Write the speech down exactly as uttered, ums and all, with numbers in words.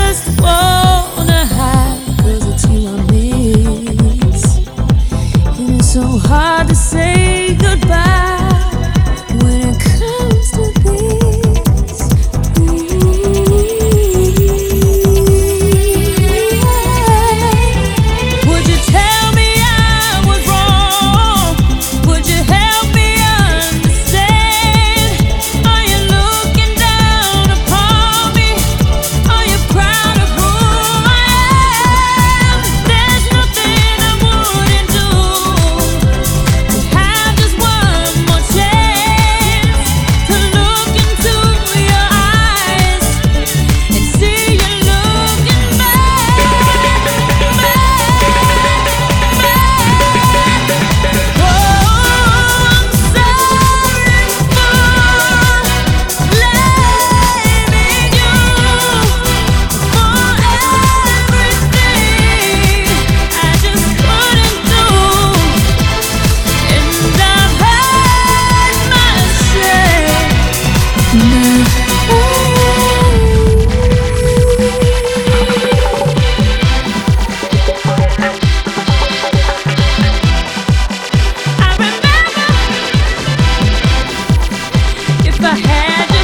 just wanna hide, 'cause it's you I miss. And it's so hard to say goodbye when it comes to this. Would you tell me I was wrong? Would you help me understand? Are you looking down upon me? Are you proud of who I am? There's nothing I wouldn't do to have just one more chance to look into your eyes and see you looking back, back, back. Oh, I'm sorry for blaming you for everything I just couldn't do, and I've hurt myself I remember if I had